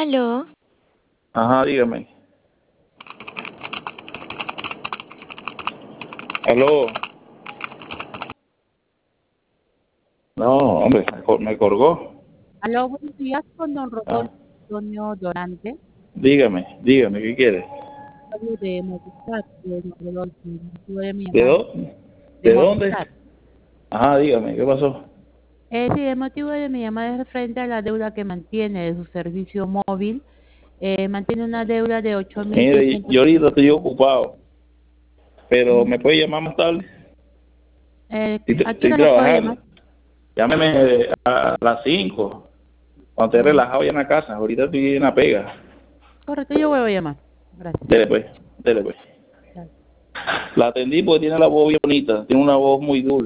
Aló. Ajá, dígame. Aló. No, hombre, me colgó. Aló, buenos días con don Ah, Rodolfo Antonio Dorante. dígame, ¿qué quiere? Hablo de Movistar, de don Rodolfo. El motivo de mi ¿De llamada dónde? de ¿De dónde? Movistar. Ajá, dígame, ¿qué pasó? Sí, el motivo de mi llamada es referente a la deuda que mantiene de su servicio móvil. Mantiene una deuda de Mire, 8.600. yo ahorita estoy ocupado, pero me puede llamar más tarde. ¿A qué Estoy hora lo puedo llamar? trabajando. Llámeme a las 5, cuando esté Mm, relajado ya en la casa. Ahorita estoy en la pega. Correcto, yo vuelvo a llamar. Gracias. Dele pues, dele pues. Gracias. La atendí porque tiene la voz bien bonita, tiene una voz muy dulce.